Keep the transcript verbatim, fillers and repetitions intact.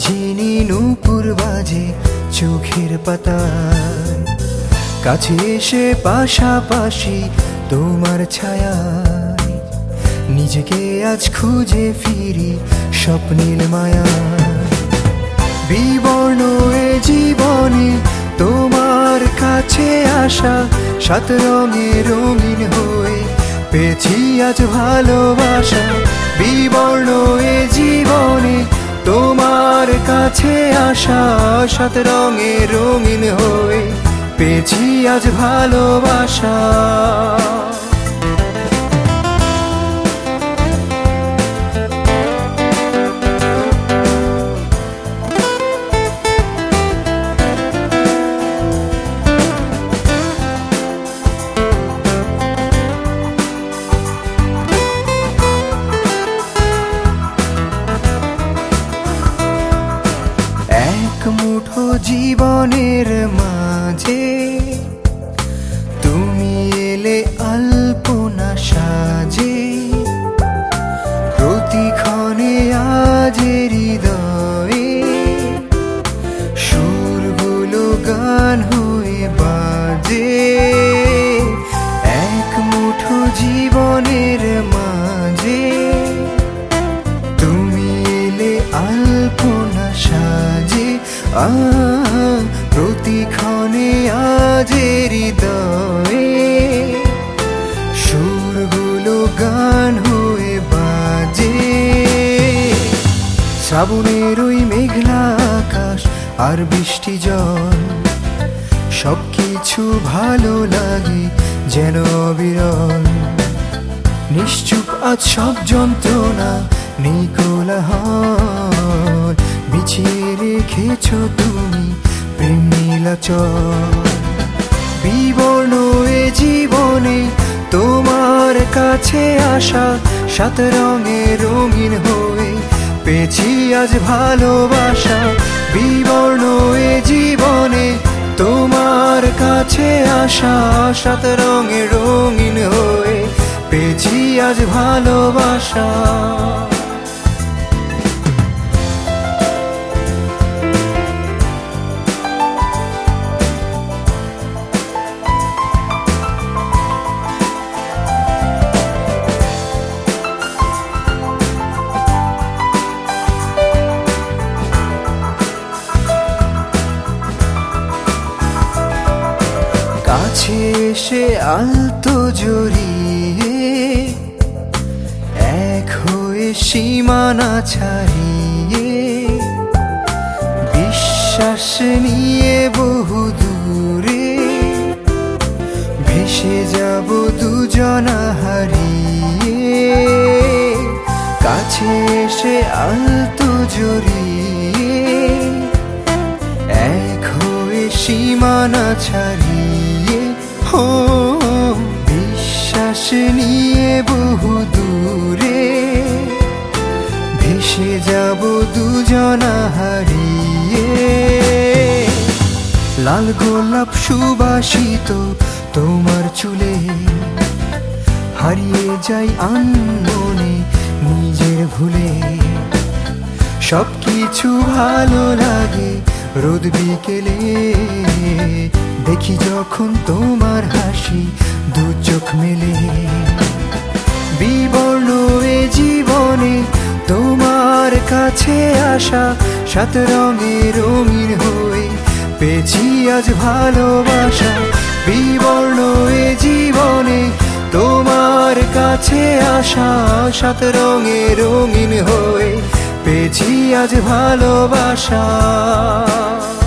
ঝিনি নূপুর বাজে চোখের পাতায়, কাছে এসে পাশাপাশি তোমার ছায়ায় নিজেকে আজ খুঁজে ফিরি স্বপ্নীল মায়ায়। বিবর্ণ এ জীবনে তোমার কাছে আসা, সাত রঙে রঙিন হয়ে পেয়েছি আজ ভালোবাসা। বিবর্ণ এ জীবনে তোমার কাছে আসা, সাত রঙে রঙিন হয়ে পেয়েছি আজ ভালোবাসা। মুঠো জীবনের মাঝে তুমি এলে আলপনা সাজে, প্রতিক্ষণে আজ হৃদয়ে সুরগুলো গান হয়ে বাজে। এক মুঠো জীবনের মাঝে তুমি এলে আলপনা সাজে, প্রতিক্ষণে আজ হৃদয়ে সুরগুলো গান হয়ে বাজে। শ্রাবণের ওই মেঘলা আকাশ আর বৃষ্টি জল, সবকিছু ভালো লাগে যেন বিরল। নিশ্চুপ আজ সব যন্ত্রণা নেই কোলাহল, বিছিয়ে রেখেছ তুমি প্রেম নীলাচল। বিবর্ণ এ জীবনে তোমার কাছে আসা, সাত রঙে রঙিন হয়ে পেয়েছি আজ ভালোবাসা। বিবর্ণ এ জীবনে তোমার কাছে আসা, সাত রঙে রঙিন হয়ে পেয়েছি আজ ভালোবাসা। কাছে এসে আলতো জড়িয়ে এক হয়ে সীমানা ছাড়িয়ে, বিশ্বাস নিয়ে বহু দূরে ভেসে যাব দুজনা হারিয়ে। কাছে এসে আলতো জড়িয়ে এক হয়ে সীমানা ছাড়িয়ে, ও বিশ্বাস নিয়ে বহু দূরে ভেসে যাব দুজনা হারিয়ে। লাল গোলাপ সুবাসিত তোমার চুলে হারিয়ে যাই আনমনে নিজের ভুলে। সবকিছু ভালো লাগে রোদ বিকেলে, দেখি যখন তোমার হাসি দু চোখ মেলে। বিবর্ণ এ জীবনে তোমার কাছে আসা, সাত রঙে রঙিন হয়ে পেয়েছি আজ ভালোবাসা। বিবর্ণ এ জীবনে তোমার কাছে আসা, সাত রঙে রঙিন হয়ে পেয়েছি আজ ভালোবাসা।